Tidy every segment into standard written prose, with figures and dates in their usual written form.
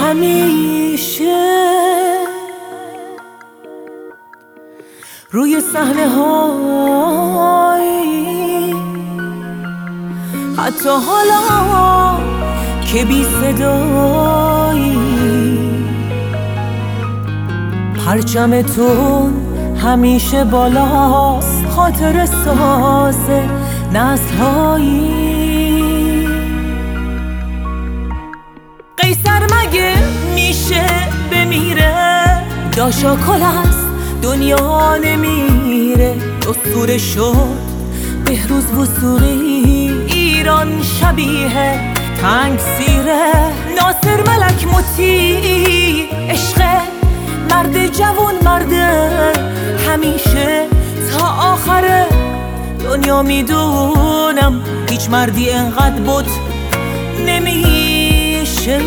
همیشه روی صحنه هایی، حتی حالا که بی صدایی، پرچمتون همیشه بالاست، خاطر ساز نسل‌هایی. قیصر مگه میشه بمیره؟ داشا کل است دنیا نمیره. اسطوره شد بهروز وثوقی، ایران شبیه تنگسیره. ناصر ملک مطیع، عشق مرد جوان، مرد همیشه تا آخر دنیا. میدونم هیچ مردی انقدر بود نمیشه.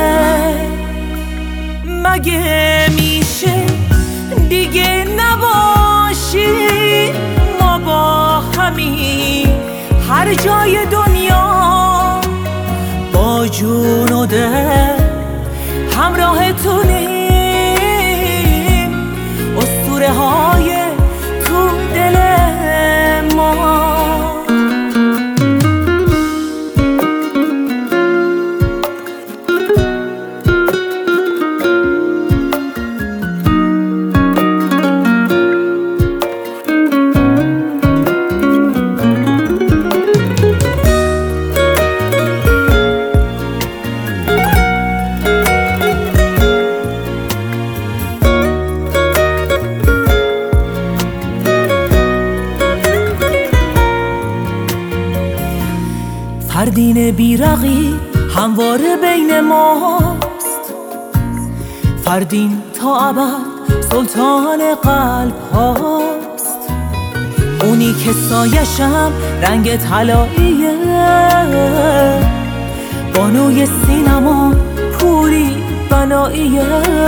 مگه میشه دیگه نباشی ما با همین هر جای دنیا؟ با جون و دل همراهتونیم، اسطوره های تو دل ما. فردین بیرقی همواره بین ماست، فردین تا ابد سلطان قلب هاست. اونی که سایشم رنگ طلاییه، بانوی سینما پوری بناییه.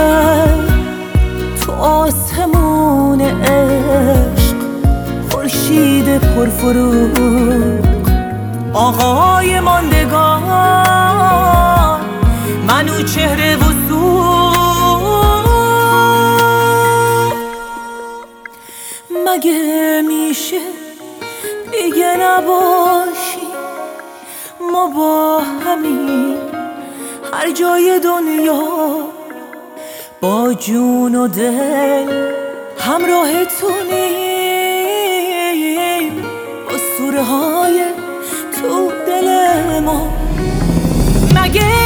تو آسمون عشق خورشید پرفروغ، آقای ماندگار، منوچهر و سوق. مگه میشه دیگه نباشی ما با همین هر جای دنیا؟ با جون و دل همراهتونیم، اسطوره های تو دل ما. مگه